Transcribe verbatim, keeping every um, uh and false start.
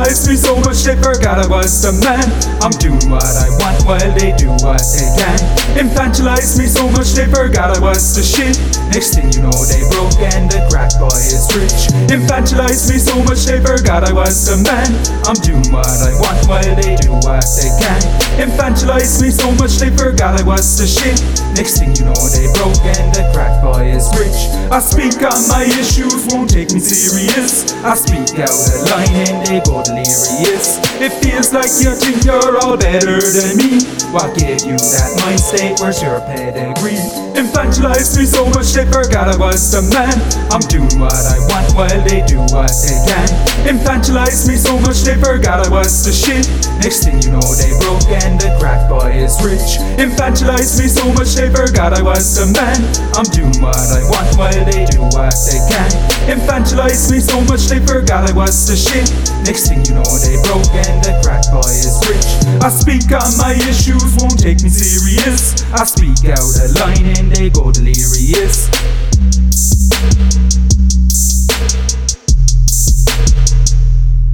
Infantilized me so much they forgot I was the man. I'm doing what I want while they do what they can. Infantilized me so much they forgot I was the shit. Next thing you know they broke and the crack boy is rich. Infantilized me so much they forgot I was the man. I'm doing what I want while they do what they can. Infantilized me so much they forgot I was the shit. Next thing you know they broke and the crack boy is rich. I speak on my issues, won't take me serious. I speak out a line and they go delirious. It feels like you think you're all better than me. What gave you that mind state? Where's your pedigree? Infantilized me so much they forgot I was the man. I'm doing what I want while they do what they can. Infantilized me so much they forgot I was the shit. Next thing you know they broke and the crack boy is rich. Infantilized me so much they forgot I was the man. I'm doing what I want while they do what they can. Infantilized me so much they forgot I was the shit. Next thing you know they broke and the crack boy is rich. I speak on my issues, won't take me serious. I speak out a line and they go delirious.